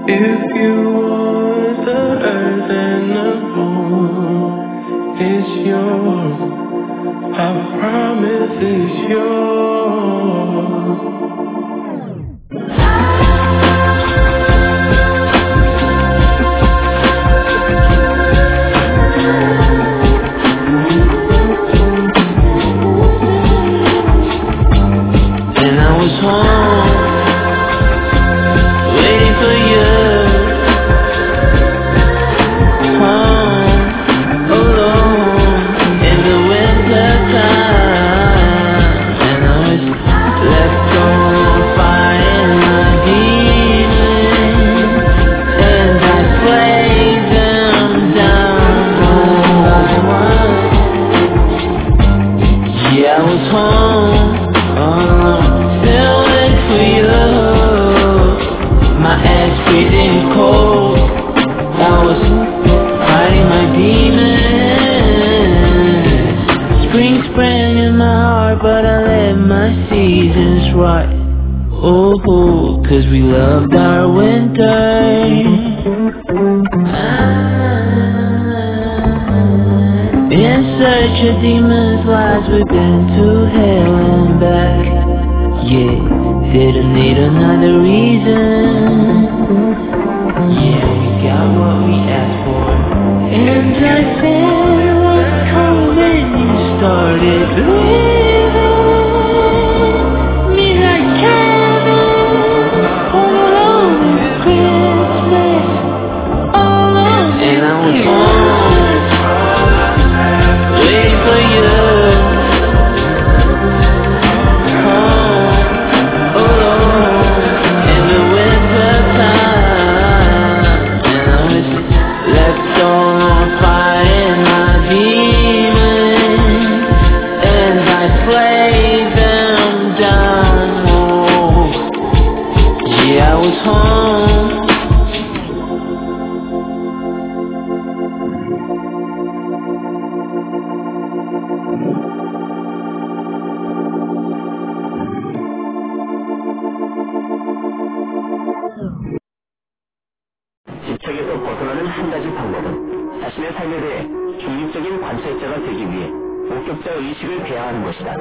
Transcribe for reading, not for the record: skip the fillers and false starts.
If you want the earth and the moon, it's yours. I promise it's yours. And I was home, waiting for you. Home, alone, in the winter time. And I was let go, fighting my demons. And I slayed them down one by one. Yeah, I was home, still wait for you. My ass breathing cold. I was fighting my demons. Spring sprang in my heart, but I let my seasons rot. Oh, cause we loved our winter. In search of demons' lies, we've been to hell and back. Yeah, didn't need another reason. Yeah, we got what we asked for. And I said what's coming, you started leaving me like Kevin all alone at Christmas, all alone. And I was home, waiting for you. Home, alone, in the winter time. And I was left on fighting my demons. And I slayed them down. Oh, yeah, I was home. 집착에서 벗어나는 한 가지 방법은 자신의 삶에 대해 중립적인 관찰자가 되기 위해 목격자 의식을 배양하는 것이다.